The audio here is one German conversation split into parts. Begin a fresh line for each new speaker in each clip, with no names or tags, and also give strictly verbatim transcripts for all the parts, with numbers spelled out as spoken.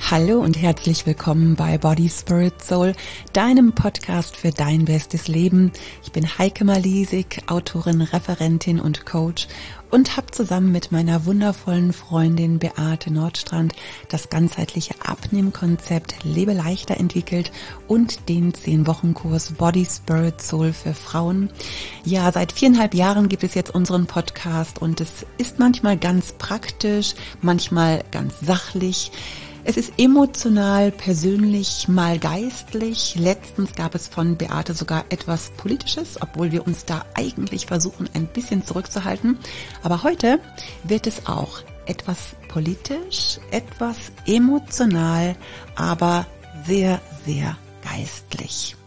Hallo und herzlich willkommen bei Body, Spirit, Soul, deinem Podcast für dein bestes Leben. Ich bin Heike Malisig, Autorin, Referentin und Coach und habe zusammen mit meiner wundervollen Freundin Beate Nordstrand das ganzheitliche Abnehmkonzept Lebe leichter entwickelt und den zehn Wochen Kurs Body, Spirit, Soul für Frauen. Ja, seit viereinhalb Jahren gibt es jetzt unseren Podcast und es ist manchmal ganz praktisch, manchmal ganz sachlich. Es ist emotional, persönlich, mal geistlich. Letztens gab es von Beate sogar etwas Politisches, obwohl wir uns da eigentlich versuchen, ein bisschen zurückzuhalten. Aber heute wird es auch etwas politisch, etwas emotional, aber sehr, sehr geistlich.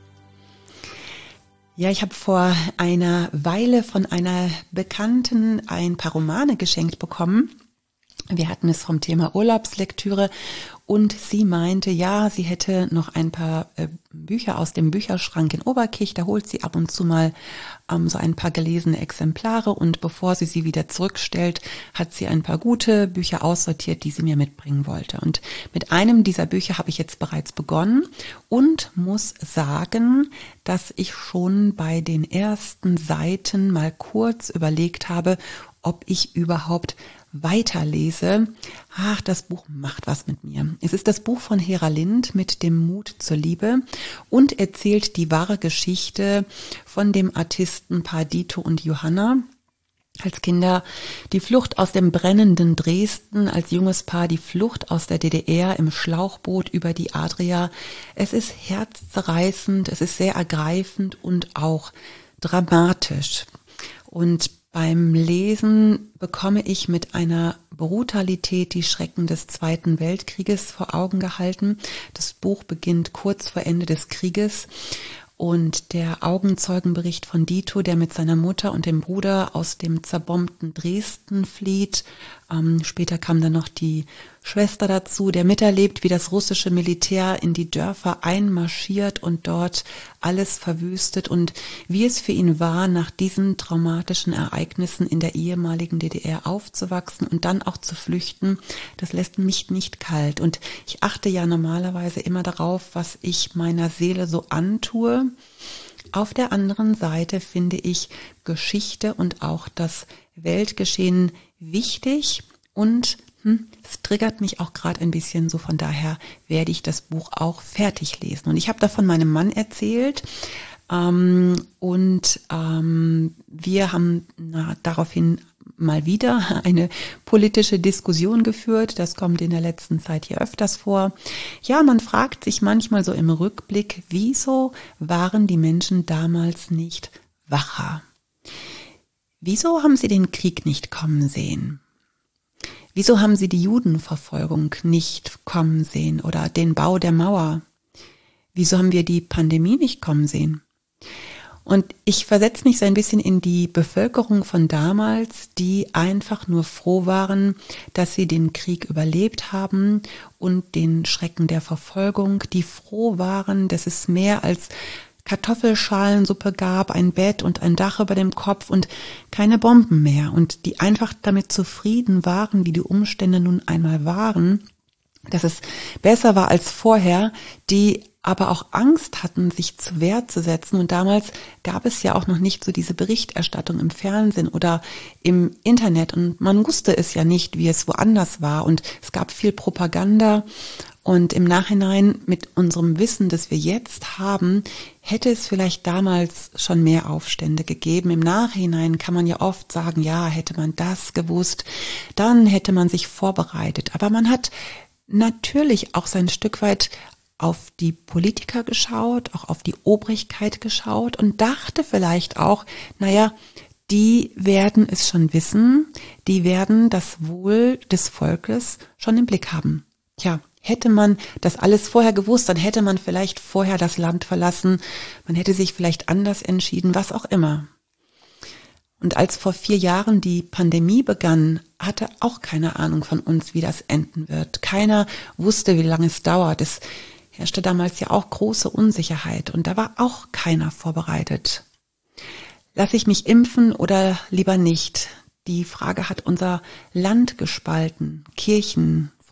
Ja, ich habe vor einer Weile von einer Bekannten ein paar Romane geschenkt bekommen. Wir hatten es vom Thema Urlaubslektüre und sie meinte, ja, sie hätte noch ein paar äh, Bücher aus dem Bücherschrank in Oberkirch, da holt sie ab und zu mal ähm, so ein paar gelesene Exemplare und bevor sie sie wieder zurückstellt, hat sie ein paar gute Bücher aussortiert, die sie mir mitbringen wollte. Und mit einem dieser Bücher habe ich jetzt bereits begonnen und muss sagen, dass ich schon bei den ersten Seiten mal kurz überlegt habe, ob ich überhaupt weiterlese. Ach, das Buch macht was mit mir. Es ist das Buch von Hera Lind mit dem Mut zur Liebe und erzählt die wahre Geschichte von dem Artistenpaar Dito und Johanna. Als Kinder die Flucht aus dem brennenden Dresden, als junges Paar die Flucht aus der D D R im Schlauchboot über die Adria. Es ist herzzerreißend, es ist sehr ergreifend und auch dramatisch. Und beim Lesen bekomme ich mit einer Brutalität die Schrecken des Zweiten Weltkrieges vor Augen gehalten. Das Buch beginnt kurz vor Ende des Krieges und der Augenzeugenbericht von Dito, der mit seiner Mutter und dem Bruder aus dem zerbombten Dresden flieht. Ähm, später kam dann noch die Schwester dazu, der miterlebt, wie das russische Militär in die Dörfer einmarschiert und dort alles verwüstet und wie es für ihn war, nach diesen traumatischen Ereignissen in der ehemaligen D D R aufzuwachsen und dann auch zu flüchten. Das lässt mich nicht kalt und ich achte ja normalerweise immer darauf, was ich meiner Seele so antue. Auf der anderen Seite finde ich Geschichte und auch das Weltgeschehen wichtig und hm, es triggert mich auch gerade ein bisschen, so von daher werde ich das Buch auch fertig lesen. Und ich habe davon meinem Mann erzählt ähm, und ähm, wir haben na, daraufhin mal wieder eine politische Diskussion geführt. Das kommt in der letzten Zeit hier öfters vor. Ja, man fragt sich manchmal so im Rückblick, wieso waren die Menschen damals nicht wacher? Wieso haben sie den Krieg nicht kommen sehen? Wieso haben sie die Judenverfolgung nicht kommen sehen oder den Bau der Mauer? Wieso haben wir die Pandemie nicht kommen sehen? Und ich versetze mich so ein bisschen in die Bevölkerung von damals, die einfach nur froh waren, dass sie den Krieg überlebt haben und den Schrecken der Verfolgung, die froh waren, dass es mehr als Kartoffelschalensuppe gab, ein Bett und ein Dach über dem Kopf und keine Bomben mehr und die einfach damit zufrieden waren, wie die Umstände nun einmal waren, dass es besser war als vorher, die aber auch Angst hatten, sich zur Wehr zu setzen. Und damals gab es ja auch noch nicht so diese Berichterstattung im Fernsehen oder im Internet und man wusste es ja nicht, wie es woanders war und es gab viel Propaganda. Und im Nachhinein mit unserem Wissen, das wir jetzt haben, hätte es vielleicht damals schon mehr Aufstände gegeben. Im Nachhinein kann man ja oft sagen, ja, hätte man das gewusst, dann hätte man sich vorbereitet. Aber man hat natürlich auch so ein Stück weit auf die Politiker geschaut, auch auf die Obrigkeit geschaut und dachte vielleicht auch, naja, die werden es schon wissen, die werden das Wohl des Volkes schon im Blick haben. Tja, hätte man das alles vorher gewusst, dann hätte man vielleicht vorher das Land verlassen, man hätte sich vielleicht anders entschieden, was auch immer. Und als vor vier Jahren die Pandemie begann, hatte auch keine Ahnung von uns, wie das enden wird. Keiner wusste, wie lange es dauert. Es herrschte damals ja auch große Unsicherheit und da war auch keiner vorbereitet. Lass ich mich impfen oder lieber nicht? Die Frage hat unser Land gespalten. Kirchen,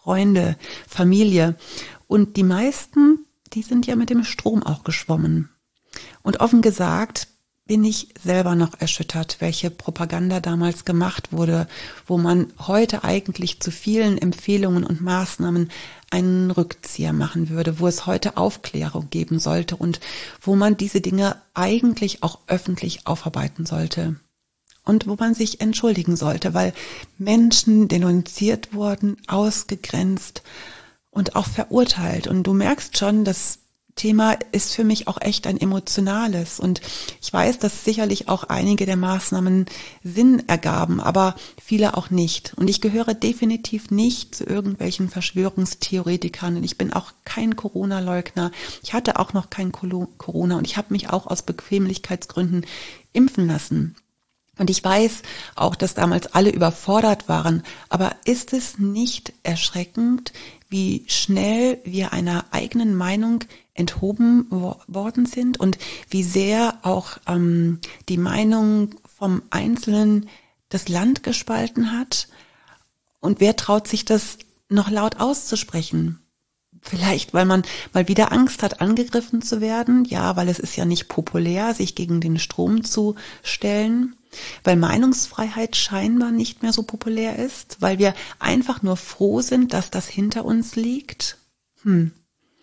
Freunde, Familie. Und die meisten, die sind ja mit dem Strom auch geschwommen. Und offen gesagt bin ich selber noch erschüttert, welche Propaganda damals gemacht wurde, wo man heute eigentlich zu vielen Empfehlungen und Maßnahmen einen Rückzieher machen würde, wo es heute Aufklärung geben sollte und wo man diese Dinge eigentlich auch öffentlich aufarbeiten sollte. Und wo man sich entschuldigen sollte, weil Menschen denunziert wurden, ausgegrenzt und auch verurteilt. Und du merkst schon, das Thema ist für mich auch echt ein emotionales. Und ich weiß, dass sicherlich auch einige der Maßnahmen Sinn ergaben, aber viele auch nicht. Und ich gehöre definitiv nicht zu irgendwelchen Verschwörungstheoretikern. Und ich bin auch kein Corona-Leugner. Ich hatte auch noch kein Corona und ich habe mich auch aus Bequemlichkeitsgründen impfen lassen. Und ich weiß auch, dass damals alle überfordert waren. Aber ist es nicht erschreckend, wie schnell wir einer eigenen Meinung enthoben worden sind und wie sehr auch ähm, die Meinung vom Einzelnen das Land gespalten hat? Und wer traut sich das noch laut auszusprechen? Vielleicht, weil man mal wieder Angst hat, angegriffen zu werden. Ja, weil es ist ja nicht populär, sich gegen den Strom zu stellen. Weil Meinungsfreiheit scheinbar nicht mehr so populär ist. Weil wir einfach nur froh sind, dass das hinter uns liegt. Hm.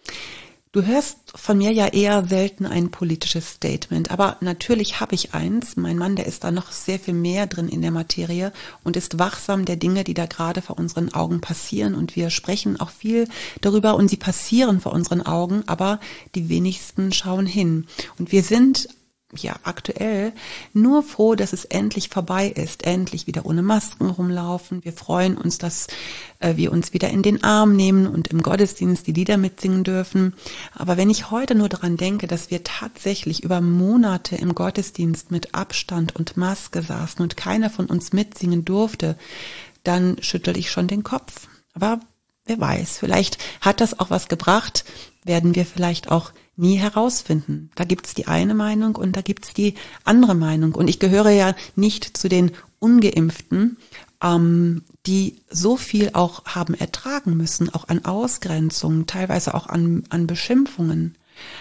Du hörst von mir ja eher selten ein politisches Statement, aber natürlich habe ich eins. Mein Mann, der ist da noch sehr viel mehr drin in der Materie und ist wachsam der Dinge, die da gerade vor unseren Augen passieren. Und wir sprechen auch viel darüber und sie passieren vor unseren Augen, aber die wenigsten schauen hin. Und wir sind ja aktuell nur froh, dass es endlich vorbei ist, endlich wieder ohne Masken rumlaufen. Wir freuen uns, dass äh, wir uns wieder in den Arm nehmen und im Gottesdienst die Lieder mitsingen dürfen. Aber wenn ich heute nur daran denke, dass wir tatsächlich über Monate im Gottesdienst mit Abstand und Maske saßen und keiner von uns mitsingen durfte, dann schüttel ich schon den Kopf. Aber wer weiß, vielleicht hat das auch was gebracht, werden wir vielleicht auch nie herausfinden. Da gibt's die eine Meinung und da gibt's die andere Meinung. Und ich gehöre ja nicht zu den Ungeimpften, ähm, die so viel auch haben ertragen müssen, auch an Ausgrenzungen, teilweise auch an, an Beschimpfungen.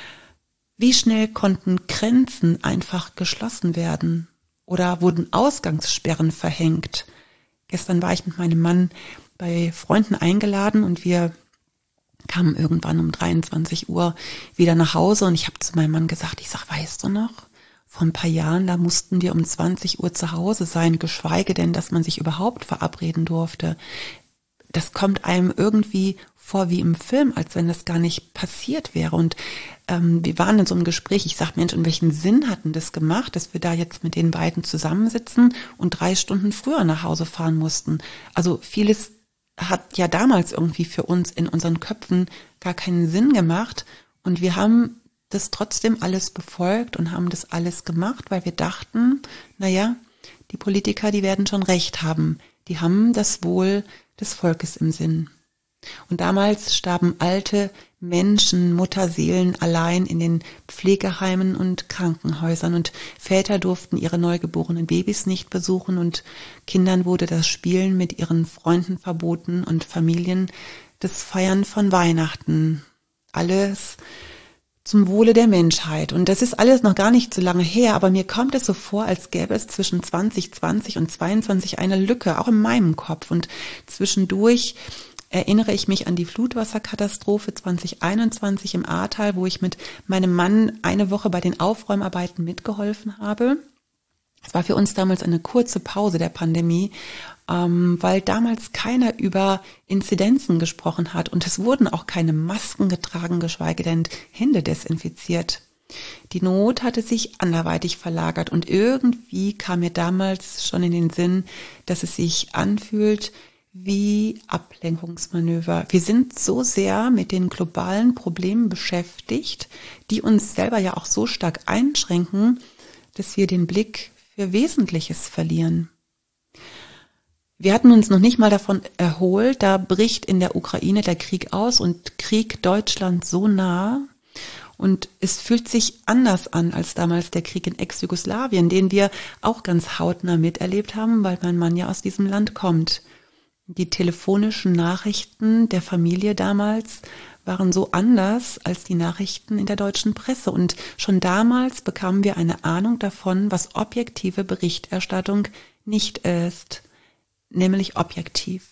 Wie schnell konnten Grenzen einfach geschlossen werden oder wurden Ausgangssperren verhängt? Gestern war ich mit meinem Mann bei Freunden eingeladen und wir kamen irgendwann um dreiundzwanzig Uhr wieder nach Hause und ich habe zu meinem Mann gesagt, ich sag, weißt du noch, vor ein paar Jahren, da mussten wir um zwanzig Uhr zu Hause sein, geschweige denn, dass man sich überhaupt verabreden durfte. Das kommt einem irgendwie vor wie im Film, als wenn das gar nicht passiert wäre. Und ähm, wir waren in so einem Gespräch, ich sag, Mensch, und welchen Sinn hatten das gemacht, dass wir da jetzt mit den beiden zusammensitzen und drei Stunden früher nach Hause fahren mussten. Also vieles hat ja damals irgendwie für uns in unseren Köpfen gar keinen Sinn gemacht und wir haben das trotzdem alles befolgt und haben das alles gemacht, weil wir dachten, naja, die Politiker, die werden schon recht haben, die haben das Wohl des Volkes im Sinn. Und damals starben alte Menschen, Mutterseelen allein in den Pflegeheimen und Krankenhäusern und Väter durften ihre neugeborenen Babys nicht besuchen und Kindern wurde das Spielen mit ihren Freunden verboten und Familien das Feiern von Weihnachten. Alles zum Wohle der Menschheit. Und das ist alles noch gar nicht so lange her, aber mir kommt es so vor, als gäbe es zwischen zwanzig zwanzig und zweiundzwanzig eine Lücke, auch in meinem Kopf. Und zwischendurch erinnere ich mich an die Flutwasserkatastrophe zwanzig einundzwanzig im Ahrtal, wo ich mit meinem Mann eine Woche bei den Aufräumarbeiten mitgeholfen habe. Es war für uns damals eine kurze Pause der Pandemie, ähm, weil damals keiner über Inzidenzen gesprochen hat und es wurden auch keine Masken getragen, geschweige denn Hände desinfiziert. Die Not hatte sich anderweitig verlagert und irgendwie kam mir damals schon in den Sinn, dass es sich anfühlt wie Ablenkungsmanöver. Wir sind so sehr mit den globalen Problemen beschäftigt, die uns selber ja auch so stark einschränken, dass wir den Blick für Wesentliches verlieren. Wir hatten uns noch nicht mal davon erholt, da bricht in der Ukraine der Krieg aus und Krieg Deutschland so nah. Und es fühlt sich anders an als damals der Krieg in Ex-Jugoslawien, den wir auch ganz hautnah miterlebt haben, weil mein Mann ja aus diesem Land kommt. Die telefonischen Nachrichten der Familie damals waren so anders als die Nachrichten in der deutschen Presse. Und schon damals bekamen wir eine Ahnung davon, was objektive Berichterstattung nicht ist, nämlich objektiv.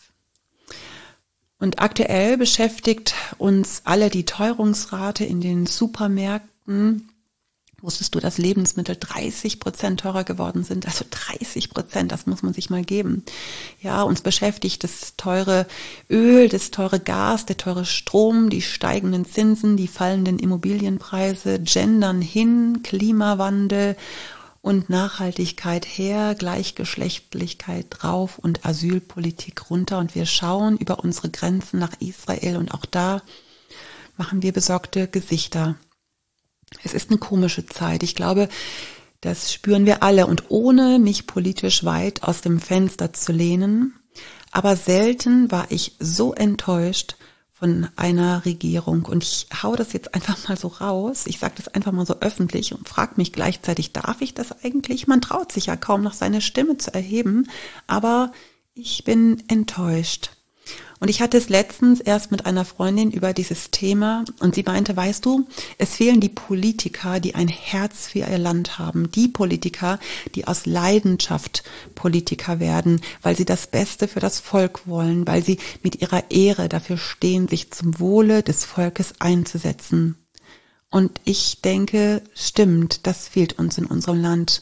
Und aktuell beschäftigt uns alle die Teuerungsrate in den Supermärkten. Wusstest du, dass Lebensmittel dreißig Prozent teurer geworden sind? Also dreißig Prozent, das muss man sich mal geben. Ja, uns beschäftigt das teure Öl, das teure Gas, der teure Strom, die steigenden Zinsen, die fallenden Immobilienpreise, Gendern hin, Klimawandel und Nachhaltigkeit her, Gleichgeschlechtlichkeit drauf und Asylpolitik runter. Und wir schauen über unsere Grenzen nach Israel und auch da machen wir besorgte Gesichter. Es ist eine komische Zeit. Ich glaube, das spüren wir alle. Und ohne mich politisch weit aus dem Fenster zu lehnen, aber selten war ich so enttäuscht von einer Regierung. Und ich hau das jetzt einfach mal so raus. Ich sage das einfach mal so öffentlich und frage mich gleichzeitig, darf ich das eigentlich? Man traut sich ja kaum noch seine Stimme zu erheben. Aber ich bin enttäuscht. Und ich hatte es letztens erst mit einer Freundin über dieses Thema und sie meinte, weißt du, es fehlen die Politiker, die ein Herz für ihr Land haben. Die Politiker, die aus Leidenschaft Politiker werden, weil sie das Beste für das Volk wollen, weil sie mit ihrer Ehre dafür stehen, sich zum Wohle des Volkes einzusetzen. Und ich denke, stimmt, das fehlt uns in unserem Land.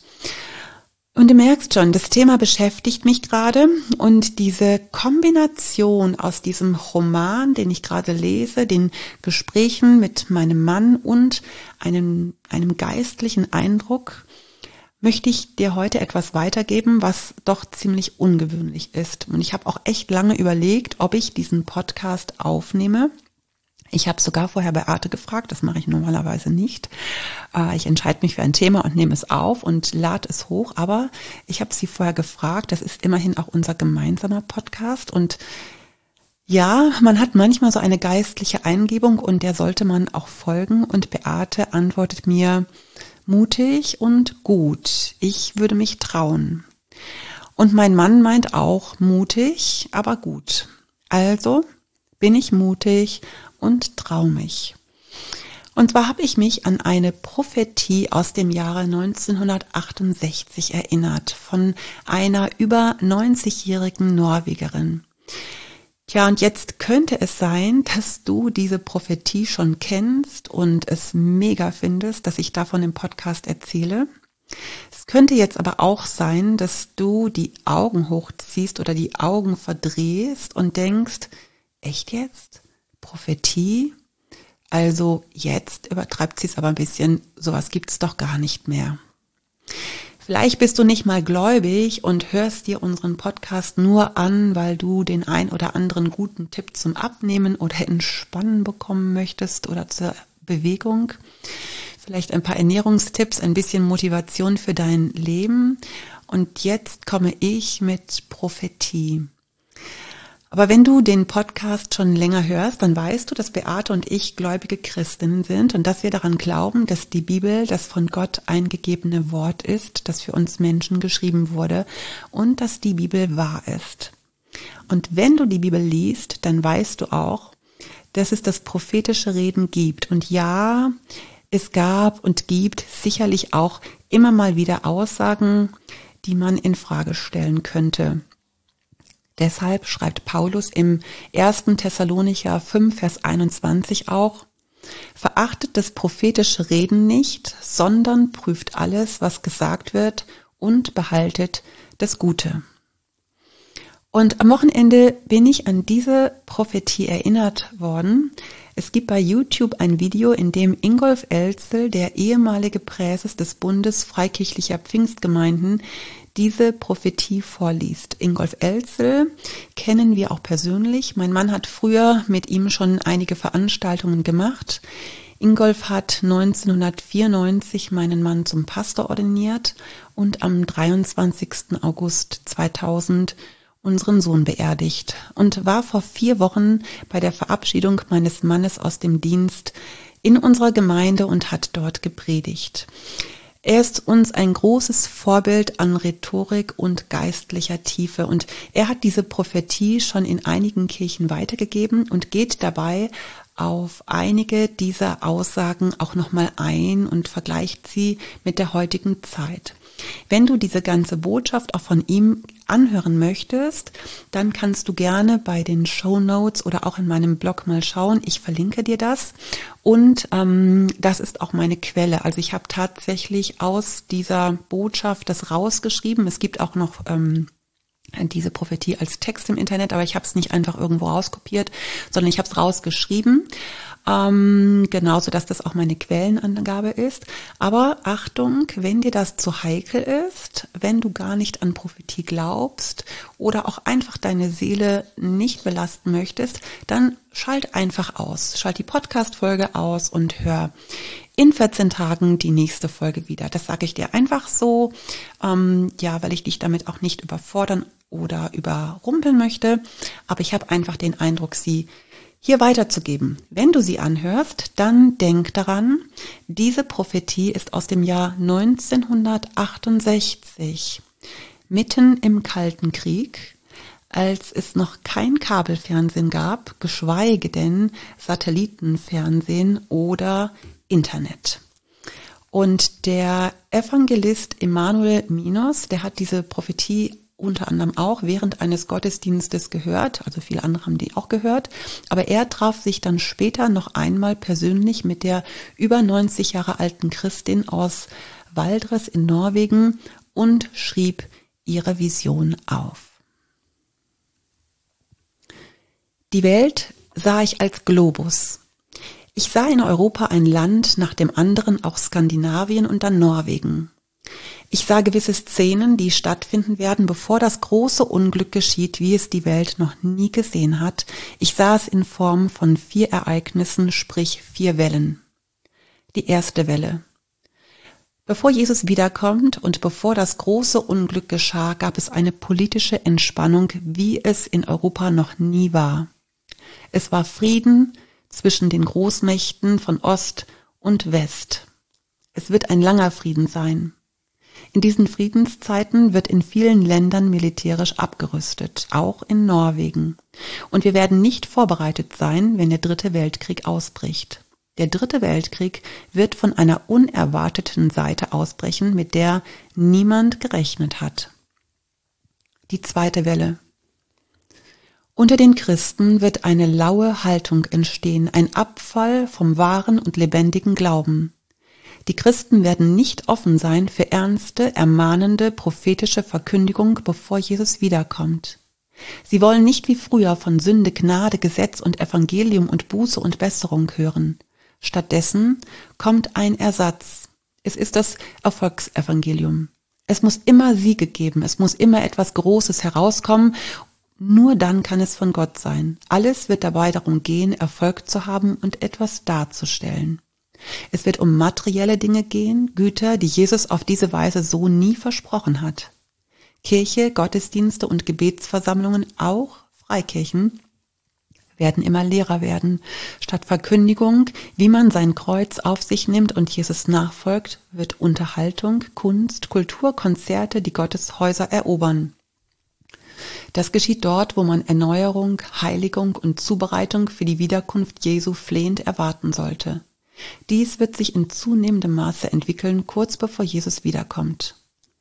Und du merkst schon, das Thema beschäftigt mich gerade und diese Kombination aus diesem Roman, den ich gerade lese, den Gesprächen mit meinem Mann und einem, einem geistlichen Eindruck, möchte ich dir heute etwas weitergeben, was doch ziemlich ungewöhnlich ist. Und ich habe auch echt lange überlegt, ob ich diesen Podcast aufnehme. Ich habe sogar vorher Beate gefragt, das mache ich normalerweise nicht. Ich entscheide mich für ein Thema und nehme es auf und lade es hoch, aber ich habe sie vorher gefragt, das ist immerhin auch unser gemeinsamer Podcast und ja, man hat manchmal so eine geistliche Eingebung und der sollte man auch folgen und Beate antwortet mir mutig und gut, ich würde mich trauen. Und mein Mann meint auch mutig, aber gut. Also bin ich mutig und trau mich. Und zwar habe ich mich an eine Prophetie aus dem Jahre neunzehnhundertachtundsechzig erinnert von einer über neunzigjährigen Norwegerin. Tja, und jetzt könnte es sein, dass du diese Prophetie schon kennst und es mega findest, dass ich davon im Podcast erzähle. Es könnte jetzt aber auch sein, dass du die Augen hochziehst oder die Augen verdrehst und denkst, echt jetzt? Prophetie? Also jetzt übertreibt sie es aber ein bisschen, sowas gibt es doch gar nicht mehr. Vielleicht bist du nicht mal gläubig und hörst dir unseren Podcast nur an, weil du den ein oder anderen guten Tipp zum Abnehmen oder Entspannen bekommen möchtest oder zur Bewegung. Vielleicht ein paar Ernährungstipps, ein bisschen Motivation für dein Leben. Und jetzt komme ich mit Prophetie. Aber wenn du den Podcast schon länger hörst, dann weißt du, dass Beate und ich gläubige Christinnen sind und dass wir daran glauben, dass die Bibel das von Gott eingegebene Wort ist, das für uns Menschen geschrieben wurde und dass die Bibel wahr ist. Und wenn du die Bibel liest, dann weißt du auch, dass es das prophetische Reden gibt. Und ja, es gab und gibt sicherlich auch immer mal wieder Aussagen, die man in Frage stellen könnte. Deshalb schreibt Paulus im ersten Thessalonicher fünf, Vers einundzwanzig auch, verachtet das prophetische Reden nicht, sondern prüft alles, was gesagt wird und behaltet das Gute. Und am Wochenende bin ich an diese Prophetie erinnert worden. Es gibt bei YouTube ein Video, in dem Ingolf Elzel, der ehemalige Präses des Bundes Freikirchlicher Pfingstgemeinden, diese Prophetie vorliest. Ingolf Elzel kennen wir auch persönlich. Mein Mann hat früher mit ihm schon einige Veranstaltungen gemacht. Ingolf hat neunzehnhundertvierundneunzig meinen Mann zum Pastor ordiniert und am dreiundzwanzigsten August zweitausend unseren Sohn beerdigt und war vor vier Wochen bei der Verabschiedung meines Mannes aus dem Dienst in unserer Gemeinde und hat dort gepredigt. Er ist uns ein großes Vorbild an Rhetorik und geistlicher Tiefe und er hat diese Prophetie schon in einigen Kirchen weitergegeben und geht dabei auf einige dieser Aussagen auch nochmal ein und vergleicht sie mit der heutigen Zeit. Wenn du diese ganze Botschaft auch von ihm anhören möchtest, dann kannst du gerne bei den Shownotes oder auch in meinem Blog mal schauen. Ich verlinke dir das und ähm, das ist auch meine Quelle. Also ich habe tatsächlich aus dieser Botschaft das rausgeschrieben. Es gibt auch noch ähm, diese Prophetie als Text im Internet, aber ich habe es nicht einfach irgendwo rauskopiert, sondern ich habe es rausgeschrieben. Ähm, genauso, dass das auch meine Quellenangabe ist. Aber Achtung, wenn dir das zu heikel ist, wenn du gar nicht an Prophetie glaubst oder auch einfach deine Seele nicht belasten möchtest, dann schalt einfach aus. Schalt die Podcast-Folge aus und hör in vierzehn Tagen die nächste Folge wieder. Das sage ich dir einfach so, ähm, ja, weil ich dich damit auch nicht überfordern oder überrumpeln möchte. Aber ich habe einfach den Eindruck, sie hier weiterzugeben. Wenn du sie anhörst, dann denk daran, diese Prophetie ist aus dem Jahr neunzehnhundertachtundsechzig, mitten im Kalten Krieg, als es noch kein Kabelfernsehen gab, geschweige denn Satellitenfernsehen oder Internet. Und der Evangelist Emanuel Minos, der hat diese Prophetie unter anderem auch während eines Gottesdienstes gehört, also viele andere haben die auch gehört, aber er traf sich dann später noch einmal persönlich mit der über neunzig Jahre alten Christin aus Valdres in Norwegen und schrieb ihre Vision auf. Die Welt sah ich als Globus. Ich sah in Europa ein Land nach dem anderen, auch Skandinavien und dann Norwegen. Ich sah gewisse Szenen, die stattfinden werden, bevor das große Unglück geschieht, wie es die Welt noch nie gesehen hat. Ich sah es in Form von vier Ereignissen, sprich vier Wellen. Die erste Welle. Bevor Jesus wiederkommt und bevor das große Unglück geschah, gab es eine politische Entspannung, wie es in Europa noch nie war. Es war Frieden zwischen den Großmächten von Ost und West. Es wird ein langer Frieden sein. In diesen Friedenszeiten wird in vielen Ländern militärisch abgerüstet, auch in Norwegen. Und wir werden nicht vorbereitet sein, wenn der Dritte Weltkrieg ausbricht. Der Dritte Weltkrieg wird von einer unerwarteten Seite ausbrechen, mit der niemand gerechnet hat. Die zweite Welle. Unter den Christen wird eine laue Haltung entstehen, ein Abfall vom wahren und lebendigen Glauben. Die Christen werden nicht offen sein für ernste, ermahnende, prophetische Verkündigung, bevor Jesus wiederkommt. Sie wollen nicht wie früher von Sünde, Gnade, Gesetz und Evangelium und Buße und Besserung hören. Stattdessen kommt ein Ersatz. Es ist das Erfolgsevangelium. Es muss immer Siege geben, es muss immer etwas Großes herauskommen. Nur dann kann es von Gott sein. Alles wird dabei darum gehen, Erfolg zu haben und etwas darzustellen. Es wird um materielle Dinge gehen, Güter, die Jesus auf diese Weise so nie versprochen hat. Kirche, Gottesdienste und Gebetsversammlungen, auch Freikirchen, werden immer leerer werden. Statt Verkündigung, wie man sein Kreuz auf sich nimmt und Jesus nachfolgt, wird Unterhaltung, Kunst, Kultur, Konzerte die Gotteshäuser erobern. Das geschieht dort, wo man Erneuerung, Heiligung und Zubereitung für die Wiederkunft Jesu flehend erwarten sollte. Dies wird sich in zunehmendem Maße entwickeln, kurz bevor Jesus wiederkommt.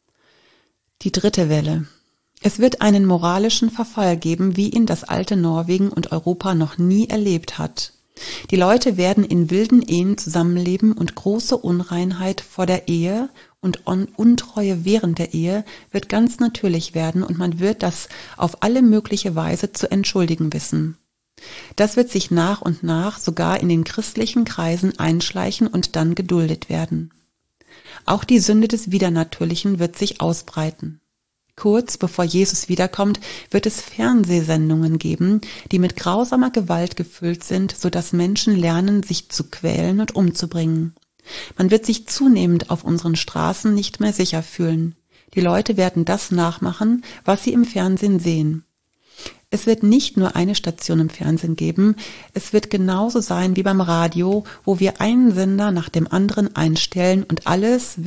Die dritte Welle. Es wird einen moralischen Verfall geben, wie ihn das alte Norwegen und Europa noch nie erlebt hat. Die Leute werden in wilden Ehen zusammenleben und große Unreinheit vor der Ehe und Untreue während der Ehe wird ganz natürlich werden und man wird das auf alle mögliche Weise zu entschuldigen wissen. Das wird sich nach und nach sogar in den christlichen Kreisen einschleichen und dann geduldet werden. Auch die Sünde des Widernatürlichen wird sich ausbreiten. Kurz bevor Jesus wiederkommt, wird es Fernsehsendungen geben, die mit grausamer Gewalt gefüllt sind, sodass Menschen lernen, sich zu quälen und umzubringen. Man wird sich zunehmend auf unseren Straßen nicht mehr sicher fühlen. Die Leute werden das nachmachen, was sie im Fernsehen sehen. Es wird nicht nur eine Station im Fernsehen geben, es wird genauso sein wie beim Radio, wo wir einen Sender nach dem anderen einstellen und alles wird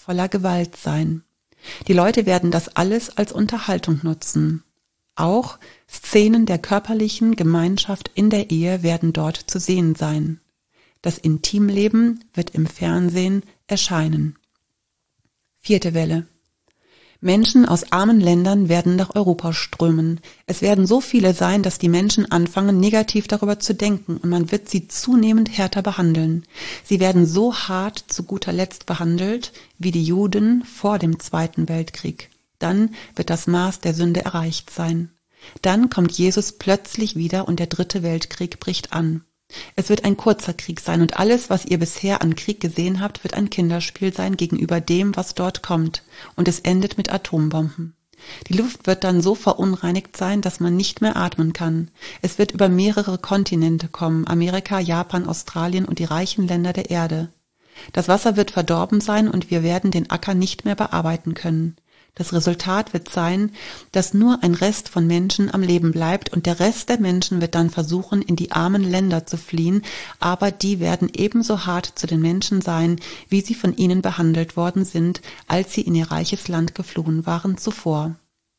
voller Gewalt sein. Die Leute werden das alles als Unterhaltung nutzen. Auch Szenen der körperlichen Gemeinschaft in der Ehe werden dort zu sehen sein. Das Intimleben wird im Fernsehen erscheinen. Vierte Welle. Menschen aus armen Ländern werden nach Europa strömen. Es werden so viele sein, dass die Menschen anfangen, negativ darüber zu denken, und man wird sie zunehmend härter behandeln. Sie werden so hart zu guter Letzt behandelt wie die Juden vor dem Zweiten Weltkrieg. Dann wird das Maß der Sünde erreicht sein. Dann kommt Jesus plötzlich wieder und der Dritte Weltkrieg bricht an. Es wird ein kurzer Krieg sein und alles, was ihr bisher an Krieg gesehen habt, wird ein Kinderspiel sein gegenüber dem, was dort kommt. Und es endet mit Atombomben. Die Luft wird dann so verunreinigt sein, dass man nicht mehr atmen kann. Es wird über mehrere Kontinente kommen, Amerika, Japan, Australien und die reichen Länder der Erde. Das Wasser wird verdorben sein und wir werden den Acker nicht mehr bearbeiten können. Das Resultat wird sein, dass nur ein Rest von Menschen am Leben bleibt und der Rest der Menschen wird dann versuchen, in die armen Länder zu fliehen, aber die werden ebenso hart zu den Menschen sein, wie sie von ihnen behandelt worden sind, als sie in ihr reiches Land geflohen waren zuvor.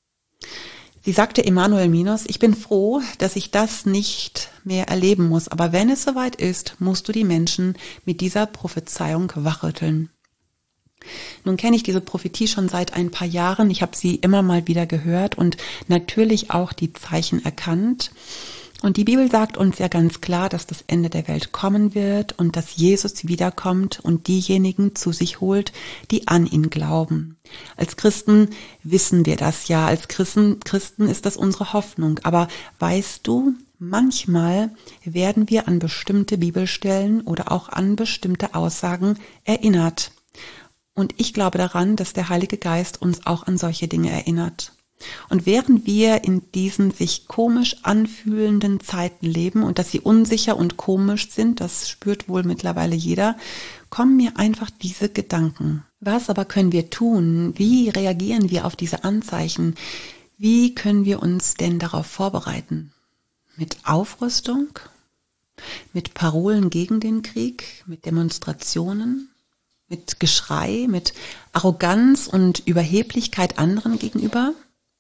Sie sagte Emmanuel Minos, ich bin froh, dass ich das nicht mehr erleben muss, aber wenn es soweit ist, musst du die Menschen mit dieser Prophezeiung wachrütteln. Nun kenne ich diese Prophetie schon seit ein paar Jahren. Ich habe sie immer mal wieder gehört und natürlich auch die Zeichen erkannt. Und die Bibel sagt uns ja ganz klar, dass das Ende der Welt kommen wird und dass Jesus wiederkommt und diejenigen zu sich holt, die an ihn glauben. Als Christen wissen wir das ja. Als Christen, Christen ist das unsere Hoffnung. Aber weißt du, manchmal werden wir an bestimmte Bibelstellen oder auch an bestimmte Aussagen erinnert. Und ich glaube daran, dass der Heilige Geist uns auch an solche Dinge erinnert. Und während wir in diesen sich komisch anfühlenden Zeiten leben und dass sie unsicher und komisch sind, das spürt wohl mittlerweile jeder, kommen mir einfach diese Gedanken. Was aber können wir tun? Wie reagieren wir auf diese Anzeichen? Wie können wir uns denn darauf vorbereiten? Mit Aufrüstung? Mit Parolen gegen den Krieg? Mit Demonstrationen? Mit Geschrei, mit Arroganz und Überheblichkeit anderen gegenüber,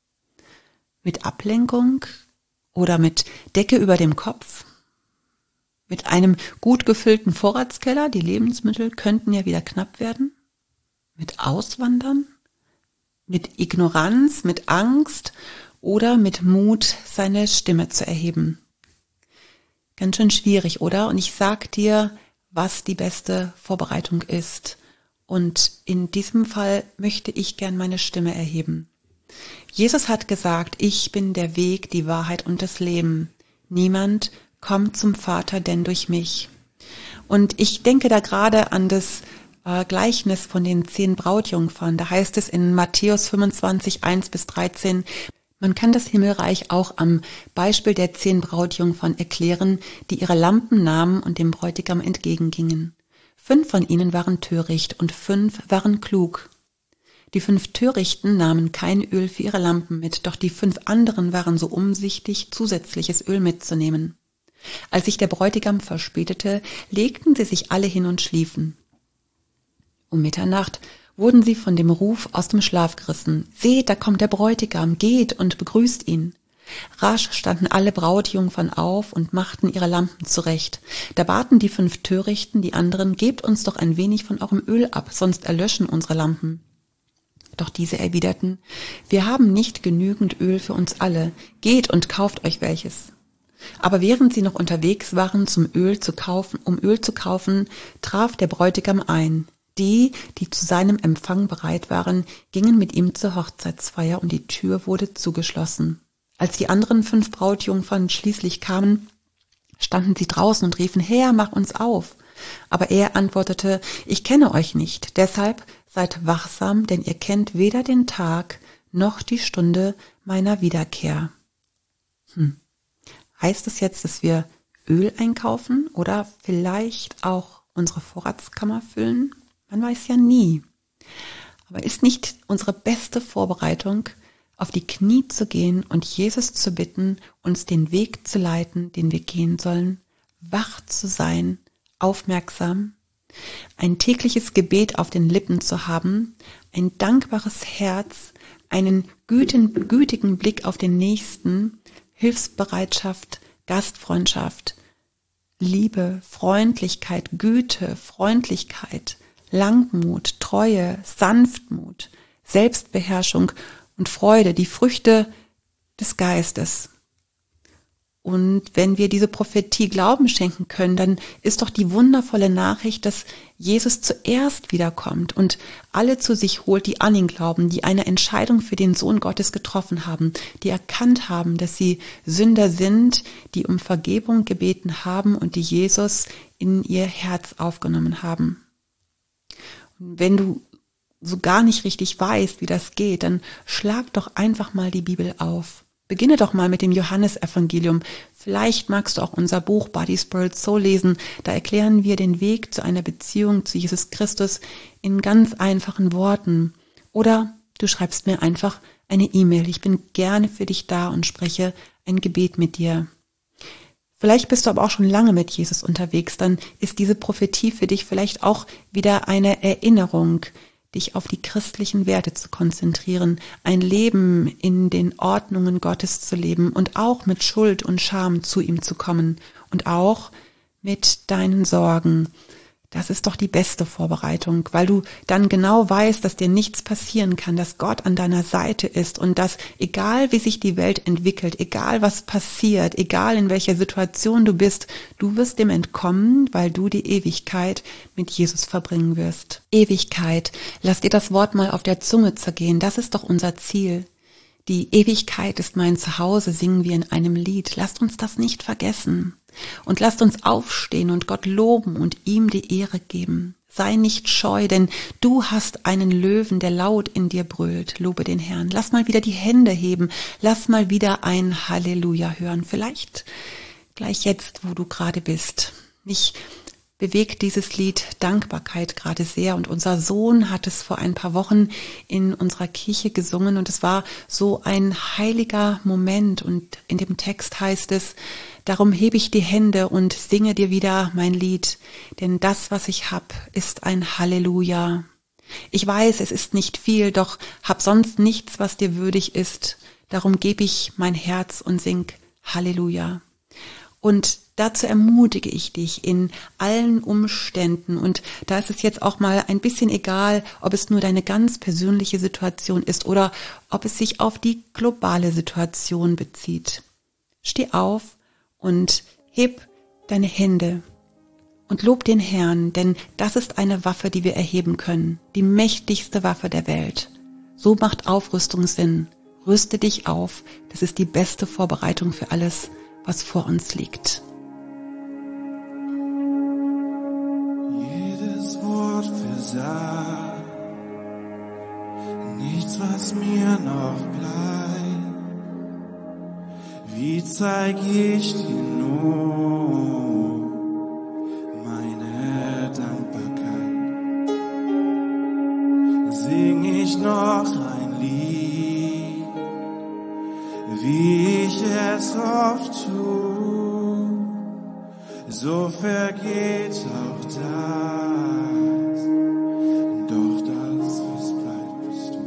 mit Ablenkung oder mit Decke über dem Kopf, mit einem gut gefüllten Vorratskeller, die Lebensmittel könnten ja wieder knapp werden, mit Auswandern, mit Ignoranz, mit Angst oder mit Mut, seine Stimme zu erheben. Ganz schön schwierig, oder? Und ich sag dir, was die beste Vorbereitung ist. Und in diesem Fall möchte ich gern meine Stimme erheben. Jesus hat gesagt, ich bin der Weg, die Wahrheit und das Leben. Niemand kommt zum Vater denn durch mich. Und ich denke da gerade an das äh, Gleichnis von den zehn Brautjungfern. Da heißt es in Matthäus fünfundzwanzig, eins bis dreizehn, man kann das Himmelreich auch am Beispiel der zehn Brautjungfern erklären, die ihre Lampen nahmen und dem Bräutigam entgegengingen. Fünf von ihnen waren töricht und fünf waren klug. Die fünf Törichten nahmen kein Öl für ihre Lampen mit, doch die fünf anderen waren so umsichtig, zusätzliches Öl mitzunehmen. Als sich der Bräutigam verspätete, legten sie sich alle hin und schliefen. Um Mitternacht wurden sie von dem Ruf aus dem Schlaf gerissen. Seht, da kommt der Bräutigam, geht und begrüßt ihn. Rasch standen alle Brautjungfern auf und machten ihre Lampen zurecht. Da baten die fünf Törichten die anderen, gebt uns doch ein wenig von eurem Öl ab, sonst erlöschen unsere Lampen. Doch diese erwiderten, wir haben nicht genügend Öl für uns alle, geht und kauft euch welches. Aber während sie noch unterwegs waren, zum Öl zu kaufen, um Öl zu kaufen, traf der Bräutigam ein. Die, die zu seinem Empfang bereit waren, gingen mit ihm zur Hochzeitsfeier und die Tür wurde zugeschlossen. Als die anderen fünf Brautjungfern schließlich kamen, standen sie draußen und riefen, Herr, mach uns auf. Aber er antwortete, ich kenne euch nicht, deshalb seid wachsam, denn ihr kennt weder den Tag noch die Stunde meiner Wiederkehr. Hm. Heißt es jetzt, dass wir Öl einkaufen oder vielleicht auch unsere Vorratskammer füllen? Man weiß ja nie. Aber ist nicht unsere beste Vorbereitung, auf die Knie zu gehen und Jesus zu bitten, uns den Weg zu leiten, den wir gehen sollen, wach zu sein, aufmerksam? ein tägliches Gebet auf den Lippen zu haben, ein dankbares Herz, einen güten, gütigen Blick auf den Nächsten, Hilfsbereitschaft, Gastfreundschaft, Liebe, Freundlichkeit, Güte, Freundlichkeit, Langmut, Treue, Sanftmut, Selbstbeherrschung und Freude, die Früchte des Geistes. Und wenn wir diese Prophetie Glauben schenken können, dann ist doch die wundervolle Nachricht, dass Jesus zuerst wiederkommt und alle zu sich holt, die an ihn glauben, die eine Entscheidung für den Sohn Gottes getroffen haben, die erkannt haben, dass sie Sünder sind, die um Vergebung gebeten haben und die Jesus in ihr Herz aufgenommen haben. Und wenn du so gar nicht richtig weißt, wie das geht, dann schlag doch einfach mal die Bibel auf. Beginne doch mal mit dem Johannesevangelium. Vielleicht magst du auch unser Buch Body, Spirit, Soul lesen. Da erklären wir den Weg zu einer Beziehung zu Jesus Christus in ganz einfachen Worten. Oder du schreibst mir einfach eine E-Mail. Ich bin gerne für dich da und spreche ein Gebet mit dir. Vielleicht bist du aber auch schon lange mit Jesus unterwegs. Dann ist diese Prophetie für dich vielleicht auch wieder eine Erinnerung, dich auf die christlichen Werte zu konzentrieren, ein Leben in den Ordnungen Gottes zu leben und auch mit Schuld und Scham zu ihm zu kommen und auch mit deinen Sorgen. Das ist doch die beste Vorbereitung, weil du dann genau weißt, dass dir nichts passieren kann, dass Gott an deiner Seite ist und dass, egal wie sich die Welt entwickelt, egal was passiert, egal in welcher Situation du bist, du wirst dem entkommen, weil du die Ewigkeit mit Jesus verbringen wirst. Ewigkeit, lass dir das Wort mal auf der Zunge zergehen, das ist doch unser Ziel. Die Ewigkeit ist mein Zuhause, singen wir in einem Lied. Lasst uns das nicht vergessen. Und lasst uns aufstehen und Gott loben und ihm die Ehre geben. Sei nicht scheu, denn du hast einen Löwen, der laut in dir brüllt. Lobe den Herrn. Lass mal wieder die Hände heben. Lass mal wieder ein Halleluja hören. Vielleicht gleich jetzt, wo du gerade bist. Mich bewegt dieses Lied Dankbarkeit gerade sehr und unser Sohn hat es vor ein paar Wochen in unserer Kirche gesungen und es war so ein heiliger Moment und in dem Text heißt es: Darum hebe ich die Hände und singe dir wieder mein Lied, denn das, was ich hab, ist ein Halleluja. Ich weiß, es ist nicht viel, doch hab sonst nichts, was dir würdig ist. Darum gebe ich mein Herz und sing Halleluja. Und dazu ermutige ich dich in allen Umständen. Und da ist es jetzt auch mal ein bisschen egal, ob es nur deine ganz persönliche Situation ist oder ob es sich auf die globale Situation bezieht. Steh auf und heb deine Hände und lob den Herrn, denn das ist eine Waffe, die wir erheben können, die mächtigste Waffe der Welt. So macht Aufrüstung Sinn. Rüste dich auf, das ist die beste Vorbereitung für alles, was vor uns liegt.
Jedes Wort versagt, nichts, was mir noch bleibt. Wie zeig ich dir nur meine Dankbarkeit? Sing ich noch ein Lied, wie ich es oft tu, so vergeht auch das, doch das, was bleibt, bist du.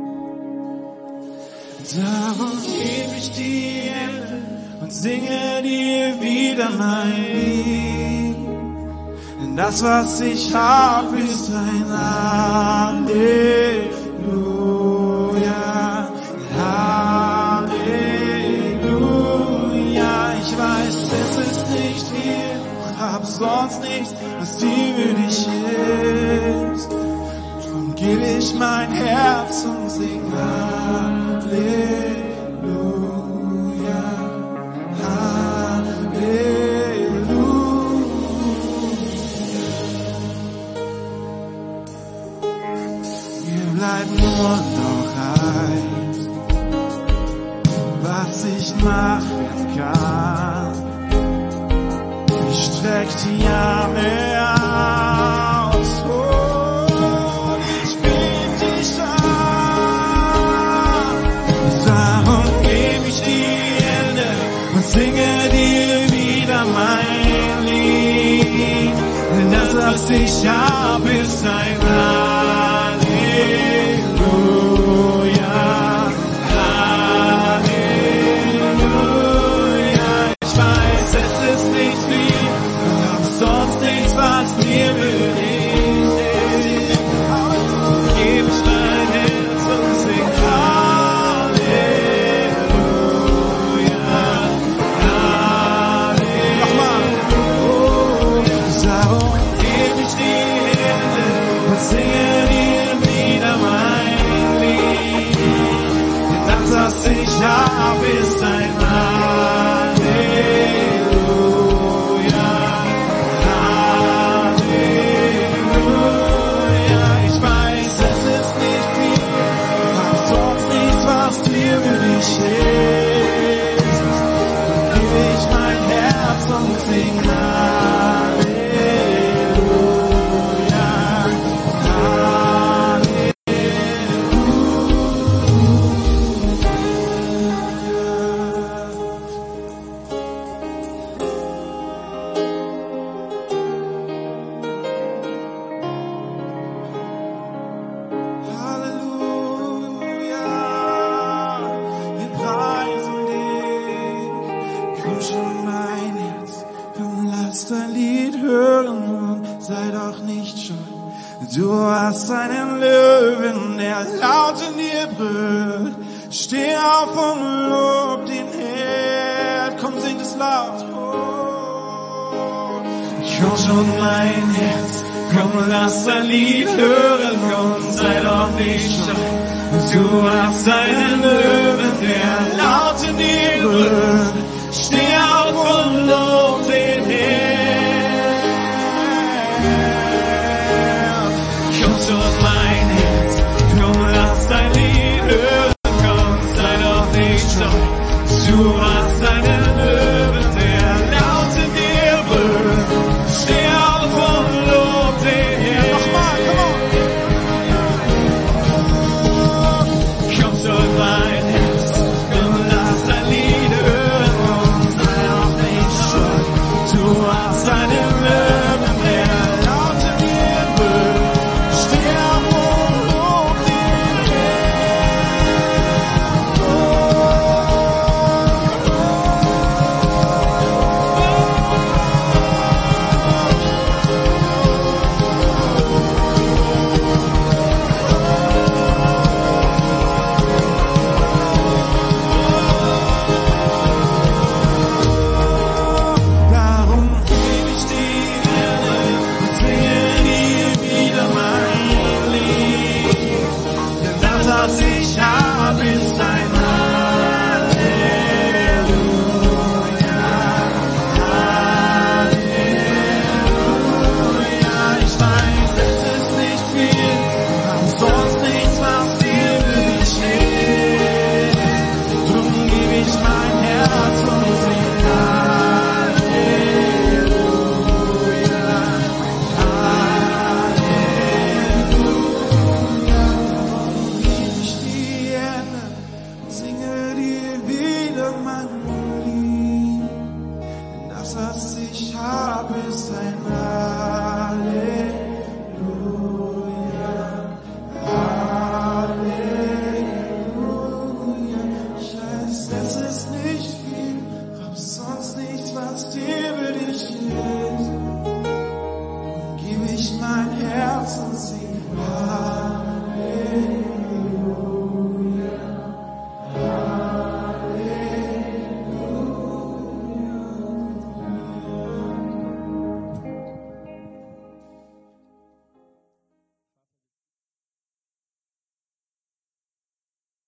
Darum heb ich die Hände und singe dir wieder mein Lied, denn das, was ich hab, ist ein Halleluja, Halleluja. Ich weiß, es ist nicht viel, hab sonst nichts, was dir würdig ist. Drum geb ich mein Herz und sing Halleluja, Halleluja. Mir bleibt nur noch eins, was ich machen kann. Ich streck die Arme aus und ich bitte dich an. Darum geb ich die Hände und singe dir wieder mein Lied. Denn das, was ich hab, ist ein Halleluja. Halleluja. Ich weiß, es ist nicht viel, aber sonst nichts, was mir würdig ist. Gib ich mein Herz und sing Halleluja. Halleluja. Nochmal. Darum geb ich die Hände und singe dir wieder mein Lied. Denn das, was ich hab, ist ein Halleluja. Halleluja. Ich weiß, es ist nicht viel, aber sonst nichts, was dir würdig ist. Dann geb ich mein Herz und sing Du hast einen Löwen, der laut in dir brüllt. Steh auf und lob den Herrn. Komm, sing es laut. Oh. Komm schon, mein Herz, komm, lass dein Lied hören. Komm, sei doch nicht scheu. Du hast einen Löwen, der laut in dir brüllt. Steh auf und lob den Herrn. Komm schon, mein Herz, komm, lass dein Lied hören, komm, sei doch nicht scheu. Du hast ein